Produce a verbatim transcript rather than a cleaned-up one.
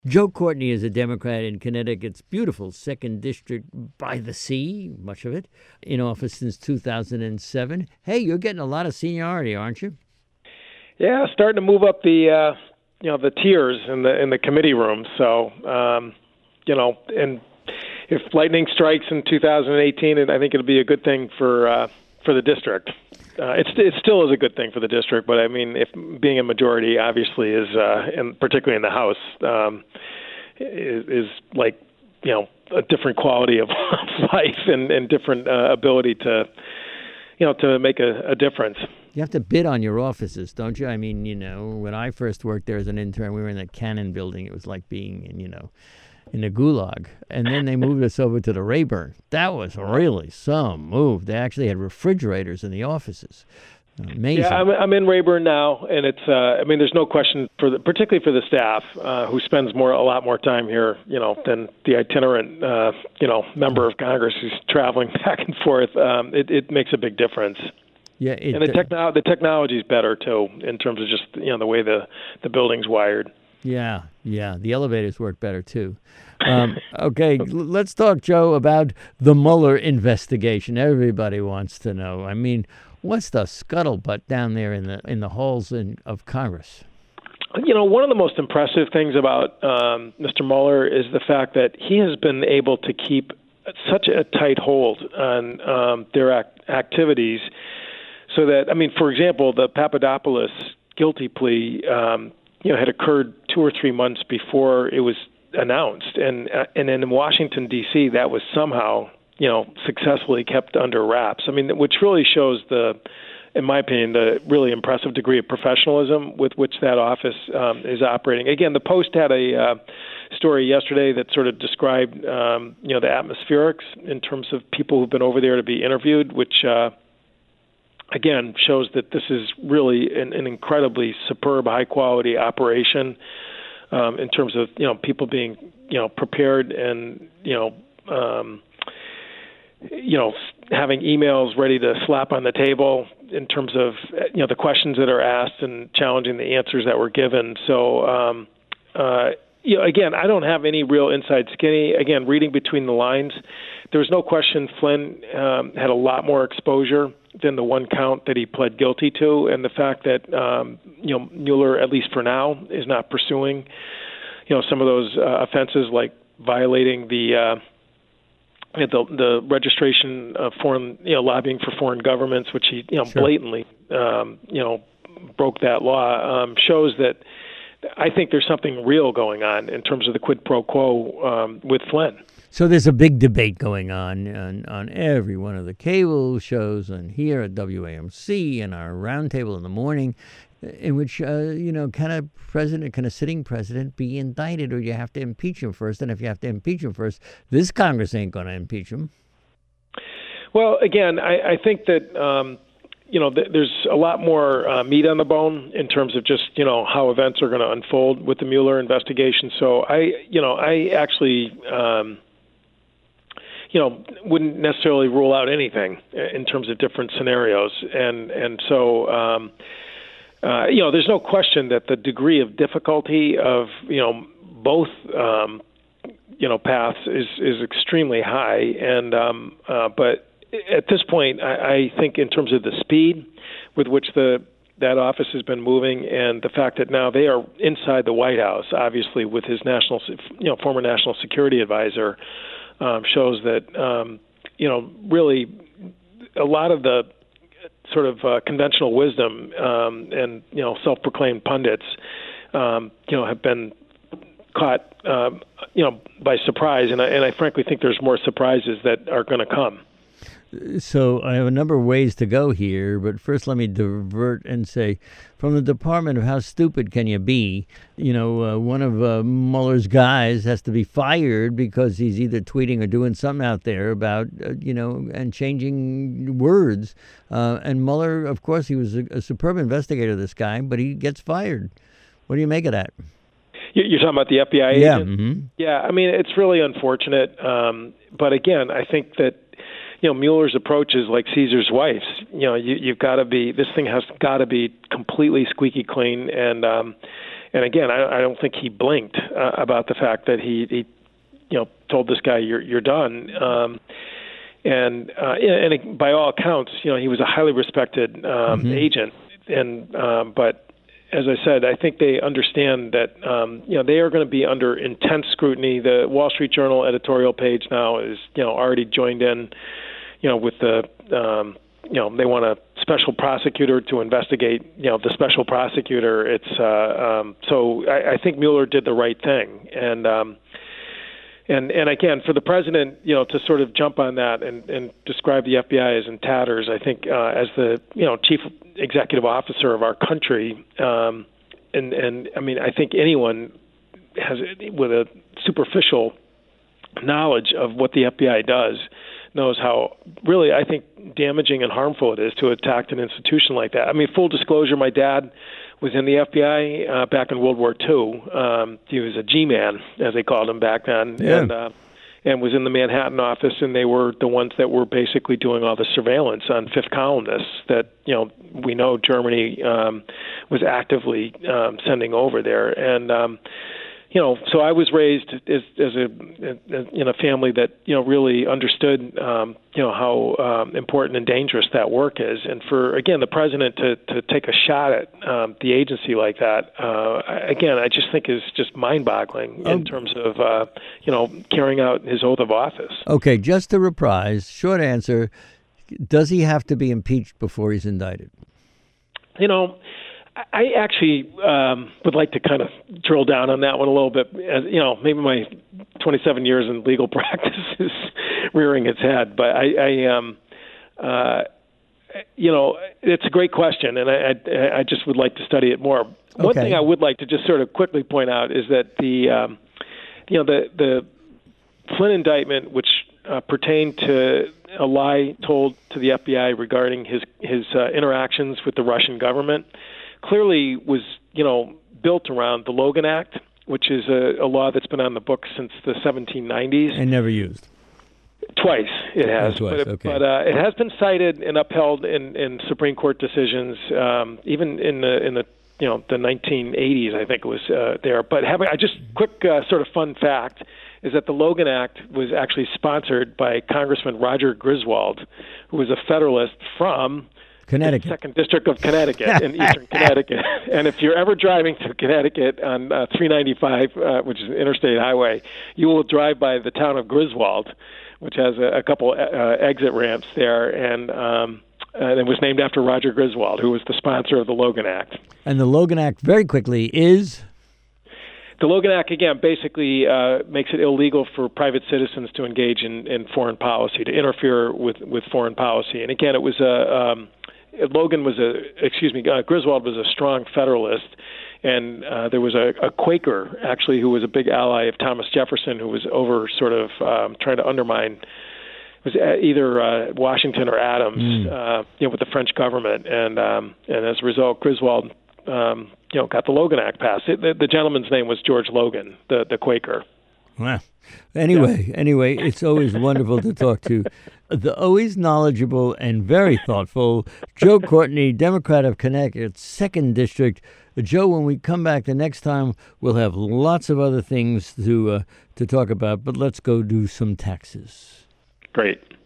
Joe Courtney is a Democrat in Connecticut's beautiful second District by the sea, much of it, in office since two thousand seven. Hey, you're getting a lot of seniority, aren't you? Yeah, starting to move up the uh, you know the tiers in the in the committee room. So um, you know, and if lightning strikes in two thousand eighteen, I think it'll be a good thing for uh, for the district. Uh, it's it still is a good thing for the district, but I mean, if being a majority obviously is, uh, and particularly in the House, um, is, is like you know a different quality of life and, and different uh, ability to you know to make a, a difference. You have to bid on your offices, don't you? I mean, you know, when I first worked there as an intern, we were in the Cannon building. It was like being in, you know, in the gulag. And then they moved us over to the Rayburn. That was really some move. They actually had refrigerators in the offices. Amazing. Yeah, I'm, I'm in Rayburn now, and it's, uh, I mean, there's no question, for the, particularly for the staff, uh, who spends more a lot more time here, you know, than the itinerant, uh, you know, member of Congress who's traveling back and forth. Um, it, it makes a big difference. Yeah, it, and the, techno- the technology is better, too, in terms of just, you know, the way the, the building's wired. Yeah, yeah. The elevators work better, too. Um, okay, let's talk, Joe, about the Mueller investigation. Everybody wants to know. I mean, what's the scuttlebutt down there in the in the halls in, of Congress? You know, one of the most impressive things about um, Mister Mueller is the fact that he has been able to keep such a tight hold on um, their act- activities so that, I mean, for example, the Papadopoulos guilty plea, um, you know, had occurred two or three months before it was announced. And, uh, and in Washington, D C, that was somehow, you know, successfully kept under wraps. I mean, which really shows the, in my opinion, the really impressive degree of professionalism with which that office um, is operating. Again, the Post had a uh, story yesterday that sort of described, um, you know, the atmospherics in terms of people who've been over there to be interviewed, which, uh, again, shows that this is really an, an incredibly superb, high-quality operation um, in terms of, you know, people being, you know, prepared and, you know, um, you know, having emails ready to slap on the table in terms of, you know, the questions that are asked and challenging the answers that were given. So, um, uh, you know, again, I don't have any real inside skinny. Again, reading between the lines, there's no question Flynn um, had a lot more exposure than the one count that he pled guilty to, and the fact that, um, you know, Mueller, at least for now, is not pursuing, you know, some of those uh, offenses like violating the uh, the, the registration of foreign, you know, lobbying for foreign governments, which he, you know, Sure. blatantly, um, you know, broke that law, um, shows that I think there's something real going on in terms of the quid pro quo um, with Flynn. So there's a big debate going on, on on every one of the cable shows and here at W A M C and our roundtable in the morning, in which, uh, you know, can a president, can a sitting president be indicted, or you have to impeach him first? And if you have to impeach him first, this Congress ain't going to impeach him. Well, again, I, I think that, um, you know, th- there's a lot more uh, meat on the bone in terms of just, you know, how events are going to unfold with the Mueller investigation. So I, you know, I actually, um, you know, wouldn't necessarily rule out anything in terms of different scenarios. And, and so, um, Uh, you know, there's no question that the degree of difficulty of, you know, both, um, you know, paths is, is extremely high. And um, uh, but at this point, I, I think in terms of the speed with which the that office has been moving, and the fact that now they are inside the White House, obviously with his national, you know, former national security advisor, um, shows that, um, you know, really a lot of the sort of uh, conventional wisdom um, and, you know, self-proclaimed pundits, um, you know, have been caught, um, you know, by surprise. And I, and I frankly think there's more surprises that are going to come. So I have a number of ways to go here, but first let me divert and say, from the Department of How Stupid Can You Be, you know, uh, one of uh, Mueller's guys has to be fired because he's either tweeting or doing something out there about, uh, you know, and changing words. Uh, and Mueller, of course, he was a, a superb investigator, this guy, but he gets fired. What do you make of that? You're talking about the F B I yeah, agent? Mm-hmm. Yeah, I mean, it's really unfortunate. Um, but again, I think that, you know, Mueller's approach is like Caesar's wife's. You know, you, you've got to be, this thing has got to be completely squeaky clean. And, um, and again, I, I don't think he blinked uh, about the fact that he, he, you know, told this guy, "You're you're done." Um, and uh, and it, by all accounts, you know, he was a highly respected um, mm-hmm. agent, and um, but. As I said, I think they understand that um, you know they are going to be under intense scrutiny. The Wall Street Journal editorial page now is you know already joined in, you know, with the um, you know they want a special prosecutor to investigate you know the special prosecutor. It's uh, um, so I, I think Mueller did the right thing, and um, and and again for the president, you know, to sort of jump on that and, and describe the F B I as in tatters. I think uh, as the you know chief executive officer of our country, um, and and I mean I think anyone has with a superficial knowledge of what the F B I does knows how really I think damaging and harmful it is to attack an institution like that. I mean, full disclosure, my dad was in the F B I uh, back in World War Two. Um, he was a G-man, as they called him back then, yeah. and uh, and was in the Manhattan office, and they were the ones that were basically doing all the surveillance on fifth columnists that, you know, we know Germany um, was actively um, sending over there. And, um, you know, so I was raised as, as a in a family that, you know, really understood, um, you know, how um, important and dangerous that work is. And for, again, the president to, to take a shot at um, the agency like that, uh, again, I just think is just mind-boggling in um, terms of, uh, you know, carrying out his oath of office. Okay, just to reprise, short answer, does he have to be impeached before he's indicted? You know, I actually um, would like to kind of drill down on that one a little bit. As, you know, maybe my twenty-seven years in legal practice is rearing its head, but I, I um, uh, you know, it's a great question, and I, I, I just would like to study it more. Okay. One thing I would like to just sort of quickly point out is that the, um, you know, the the Flynn indictment, which uh, pertained to a lie told to the F B I regarding his his uh, interactions with the Russian government, clearly was, you know, built around the Logan Act, which is a, a law that's been on the books since the seventeen nineties. And never used. Twice it has. Oh, twice, but it, okay. but uh, it has been cited and upheld in, in Supreme Court decisions, um, even in the in the you know the nineteen eighties, I think it was uh, there. But having, I just quick uh, sort of fun fact is that the Logan Act was actually sponsored by Congressman Roger Griswold, who was a Federalist from Connecticut. The second District of Connecticut in eastern Connecticut. And if you're ever driving through Connecticut on uh, three ninety-five, uh, which is an interstate highway, you will drive by the town of Griswold, which has a, a couple uh, exit ramps there, and um, and it was named after Roger Griswold, who was the sponsor of the Logan Act. And the Logan Act, very quickly, is? The Logan Act, again, basically uh, makes it illegal for private citizens to engage in, in foreign policy, to interfere with, with foreign policy. And again, it was a... Um, Logan was a, excuse me, uh, Griswold was a strong Federalist, and uh, there was a, a Quaker, actually, who was a big ally of Thomas Jefferson, who was over sort of um, trying to undermine, was either uh, Washington or Adams, mm. uh, you know, with the French government, and um, and as a result, Griswold, um, you know, got the Logan Act passed. It, the, the gentleman's name was George Logan, the the Quaker. Wow. Anyway, yeah. anyway, it's always wonderful to talk to the always knowledgeable and very thoughtful Joe Courtney, Democrat of Connecticut's second District. Joe, when we come back the next time, we'll have lots of other things to uh, to talk about, but let's go do some taxes. Great.